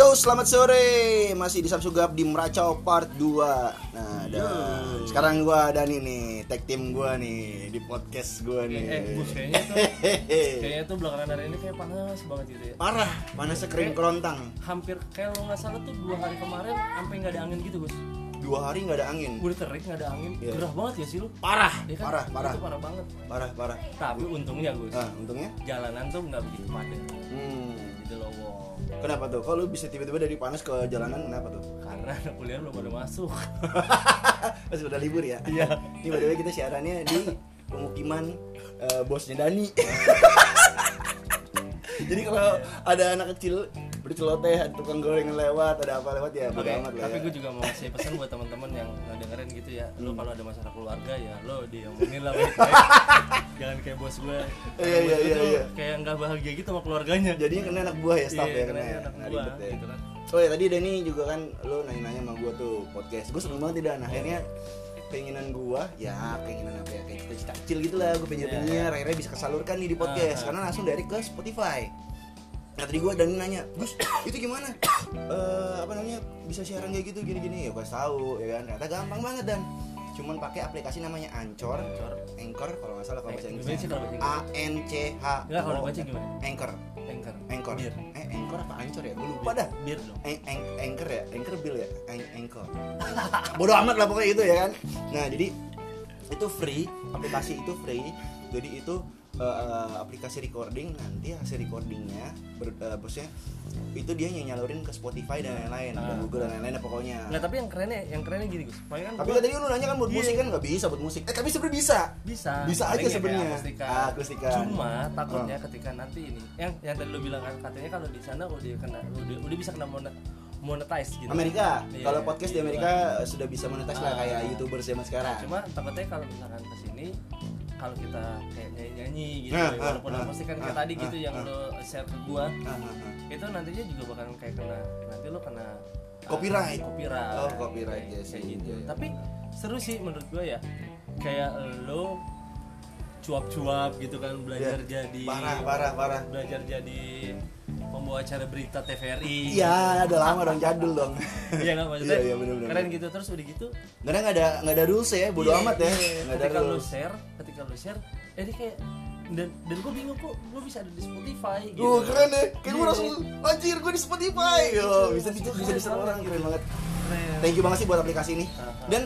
Yo, selamat sore. Masih di Samsugap di Meracau part 2. Nah, dan sekarang gua ada nih tag team gua nih di podcast gua nih. Gus, kayaknya tuh belakangan hari ini kayak panas banget gitu ya. Parah, panasnya kering kerontang. Hampir kayak lo nggak salah tuh 2 hari kemarin sampai nggak ada angin gitu, Gus. 2 hari nggak ada angin. Udah terik nggak ada angin, Iya. gerah banget ya sih lu. Parah, Ya kan? parah. Itu parah banget. Parah. Tapi untungnya, Gus, Untungnya? jalanan tuh nggak begitu padat. Gitu loh, Wong. Kenapa tuh? Kok lu bisa tiba-tiba dari panas ke jalanan? Kenapa tuh? Karena anak kuliah belum pada masuk. Masih udah libur ya? Iya. Ini by the way kita siarannya di pemukiman bosnya Dani. Jadi kalau ada anak kecil berceloteh, ada tukang gorengan lewat, ada apa lewat ya bodo amat lah. Tapi Ya. gue juga mau ngasih pesan buat teman-teman yang dengerin gitu ya. Lo kalau ada masalah keluarga ya lo diomongin lah baik-baik. Jangan kayak bos gue. Iya. Kayak nggak bahagia gitu sama keluarganya. Jadinya kena anak buah ya, staff Iya, ya kena kena. anak Nah, buah, ribet ya. gitu kan. Oh ya tadi Dani juga kan lu nanya-nanya sama gua tuh podcast. Gua seneng banget tidak. Nah, akhirnya keinginan gua ya keinginan apa ya kayak cita-cita kecil gitu lah. Gua pengen Iya. akhirnya bisa kesalurkan nih di podcast karena langsung dari ke Spotify. Nah tadi gue Dani nanya, Gus itu gimana? Apa namanya bisa siaran kayak gitu gini-gini? Ya gue tahu ya kan. Ternyata gampang banget dan cuman pakai aplikasi namanya Anchor kalau nggak salah kalau bahasa Gimana sih Inggrisnya kalau bahasa Inggris? ANCH. Enggak, kalau baca gimana? Anchor. Bir. Anchor apa Anchor ya? Gue lupa dah. Bir dong. Anchor ya? Anchor Bill ya? Anchor. Bodoh amat lah pokoknya itu ya kan. Nah jadi itu free, aplikasi itu free. Jadi itu aplikasi recording, nanti hasil recordingnya bosnya itu dia nyalurin ke Spotify dan lain-lain, ke Google dan lain-lain pokoknya. Nggak, tapi yang kerennya gini, Gus. Pokoknya kan Tapi kan tadi lu nanya kan buat musik kan nggak bisa buat musik. Tapi sebenarnya bisa bisa aja paling ya sebenarnya. kayak akustikan. Akustikan. Cuma takutnya ketika nanti ini yang tadi lu bilang kan katanya kalau di sana udah bisa kena monetize gitu. Amerika, Iya, kalau podcast di iya. Amerika sudah bisa monetize lah kayak YouTubers zaman sekarang. Cuma takutnya kalau misalkan kesini kalau kita kayak nyanyi gitu walaupun musik kan kayak tadi gitu yang lo share ke gua itu nantinya juga bakalan kayak nanti lo kena Copyright. copyright Oh, copyright, kayak, yes, kayak iya, gitu. iya. Tapi seru sih menurut gua ya, kayak lo cuap-cuap gitu kan belajar jadi parah. belajar jadi pembawa acara berita TVRI. Iya, udah lama dong, jadul dong. Iya nggak maksudnya Iya, bener. keren gitu. Terus udah gitu Karena nggak ada rules ya, bodo amat ya. Nggak ada ketika lo rules. share jadi kayak dan gue bingung kok lo bisa ada di Spotify gitu. Keren ya, kayak gue Iya. langsung anjir gue di Spotify. Yo, bisa di orang keren banget. Keren. Thank you banget sih buat aplikasi ini. Dan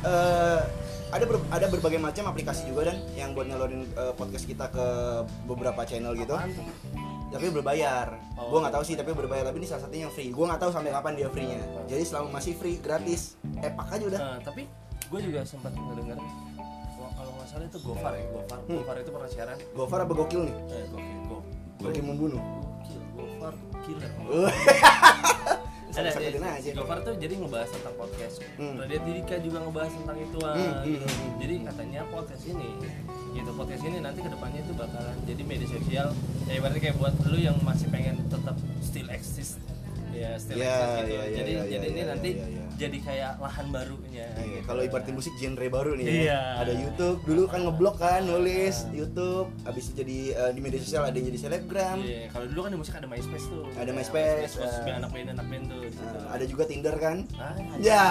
ada berbagai macam aplikasi juga dan yang buat nyalurin podcast kita ke beberapa channel gitu. Apaan tuh? Tapi berbayar. Oh. Gue nggak tahu sih tapi berbayar, tapi ini salah satunya yang free. Gue nggak tahu sampai kapan dia free-nya. Jadi selama masih free gratis, epak aja udah. Nah, tapi gue juga sempat ngedenger kalau nggak salah itu Gofar ya. Gofar itu pernah siaran. Gofar apa gokil nih? Gokil membunuh. Gofar killer. Sakitin aja. Gofar tuh jadi ngebahas tentang podcast. Raditya Dika juga ngebahas tentang ituan. Gitu. Jadi katanya podcast ini nanti kedepannya itu bakalan jadi media sosial. Ya ibaratnya kayak buat lu yang masih pengen tetap still exist. Ya still exist gitu. Jadi ini nanti jadi kayak lahan barunya. Iya, Gitu. kalau ibaratnya musik genre baru nih Iya. ya. Ada YouTube, dulu kan ngeblog kan nulis YouTube, habis itu jadi di media sosial ada yang jadi selebgram. Iya, kalau dulu kan di musik ada MySpace tuh. Ada MySpace, terus anak band tuh di situ. Ada juga Tinder kan? Ah, Ya.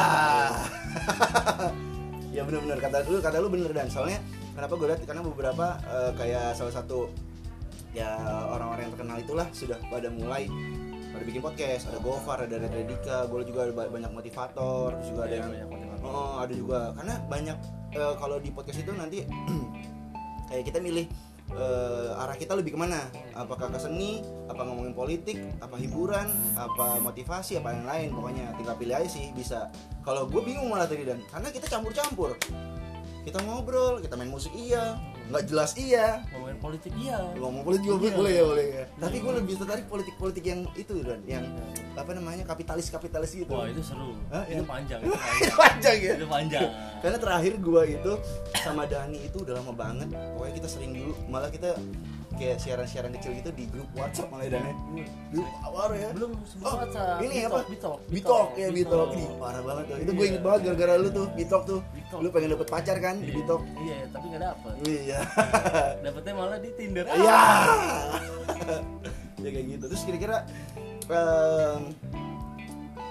Ya benar-benar kata lu bener dan soalnya kenapa gue lihat karena beberapa kayak salah satu ya orang-orang yang terkenal itulah sudah pada bikin podcast. Ada Gofar, ada Raditya Dika, gue juga ada banyak motivator, terus juga ada Iya, yang banyak motivator. ada juga karena banyak kalau di podcast itu nanti kayak kita milih arah kita lebih kemana, apakah ke seni, apa ngomongin politik, apa hiburan, apa motivasi, apa yang lain, pokoknya tinggal pilih aja sih bisa. Kalau gue bingung malah tadi dan karena kita campur-campur, kita ngobrol, kita main musik iya, nggak jelas iya, Ngomongin politik iya. ngomong politik juga Iya. boleh ya. Tapi gue lebih tertarik politik yang itu dan yang apa namanya kapitalis gitu. Wah, itu seru. Hah? Itu Yang- panjang. Itu panjang ya. Itu panjang. Karena terakhir gua itu sama Dani itu udah lama banget. Pokoknya kita sering dulu, malah kita kayak siaran-siaran kecil gitu di grup WhatsApp malah Dani. Dulu awal ya. Belum sebelum Oh, WhatsApp. ini apa? Bitok. Bitok. Ini parah banget tuh. Itu gue inget banget gara-gara lu tuh Bitok tuh. Bitok. Lu pengen dapet pacar kan di Bitok. Iya, tapi nggak dapet. Iya. Dapetnya malah di Tinder. Iya. Ya kayak gitu. Terus kira-kira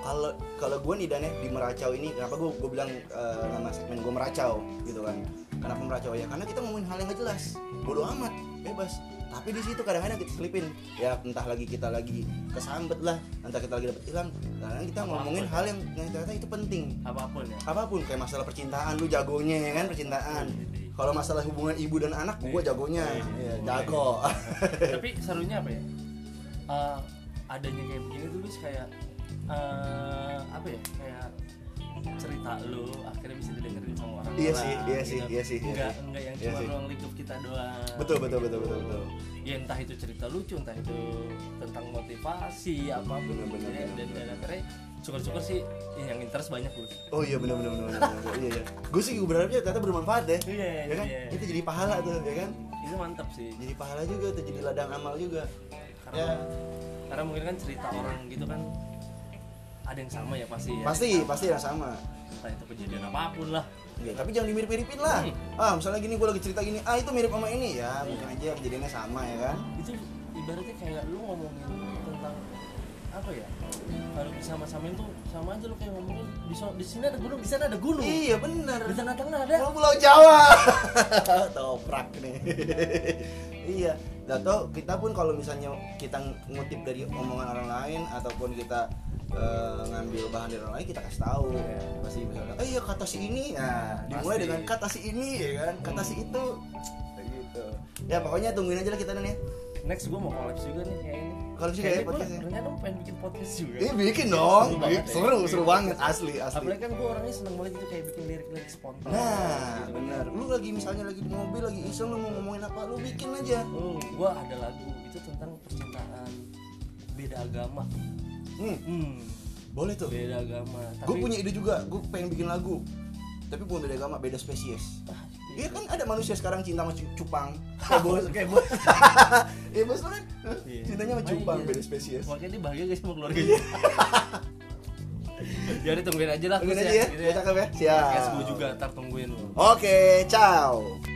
kalau gue nih Dan ya, di Meracau ini kenapa gue bilang nama segmen gue Meracau gitu kan. Kenapa Meracau ya? Karena kita ngomongin hal yang gak jelas, bodo amat, bebas. Tapi di situ kadang-kadang kita selipin ya, entah lagi kita lagi kesambet lah, entah kita lagi dapet hilang, kadang kita ngomongin hal yang ternyata itu penting. Apapun kayak masalah percintaan, lu jagonya ya kan, percintaan. Kalau masalah hubungan ibu dan anak, gue jagonya, jago. Tapi serunya apa ya? Adanya kayak begini tuh Bis, kayak apa ya? Kayak cerita lu akhirnya bisa didengerin sama orang. Iya sih. Enggak yang cuma ruang lingkup kita doang. Betul. Ya entah itu cerita lucu, entah itu tentang motivasi apapun. Bener. Dan akhirnya syukur-syukur sih yang interest banyak Gus. Oh iya benar. Iya. Gue sih berharapnya ternyata bermanfaat ya. Iya kan? Iya. Itu jadi pahala tuh ya kan. Itu mantap sih. Jadi pahala juga tuh, jadi ladang amal juga. Karena mungkin kan cerita orang gitu kan ada yang sama ya pasti ya. Pasti yang sama. Entah itu kejadian apapun lah. Ya, tapi jangan dimirip-miripin lah. Misalnya gini, gue lagi cerita gini, itu mirip sama ini ya, mungkin aja kejadiannya sama ya kan. Itu ibaratnya kayak lu ngomongin tentang apa ya? Kalau sama-samain tuh sama aja lu kayak ngomongin di sini ada gunung, di sana ada gunung. Iya benar. Di tengah-tengah ada Pulau Jawa. Toprak nih. Iya. Atau kita pun kalau misalnya kita ngutip dari omongan orang lain ataupun kita ngambil bahan dari orang lain, kita kasih tahu. Pasti misalkan, iya kata si ini, dimulai dengan kata si ini ya kan, kata si itu, kayak gitu. Ya pokoknya tungguin aja lah kita nih. Next gue mau collab juga nih kayak ini. Collab juga ya podcastnya. Rencana pengen bikin podcast juga. Bikin dong. Seru banget asli. Apalagi kan gue orangnya seneng banget itu kayak bikin lirik-lirik spontan. Nah, gitu, benar. Lu lagi misalnya lagi di mobil lagi iseng, lu mau ngomongin apa, lu bikin aja. Gue ada lagu itu tentang percintaan beda agama. Boleh tuh. Beda agama. Gue punya ide juga, gue pengen bikin lagu. Tapi bukan beda agama, beda spesies. Iya kan ada manusia sekarang cinta sama cupang. Kayak bos. Iya bos kan? Cintanya sama cupang, beda spesies. Makanya dia bahagia guys sama keluarganya. Jadi tungguin aja lah. Tungguin aja ya. Gitu ya. Cakep ya. Siap. Podcast gue juga ntar tungguin lu. Oke, ciao.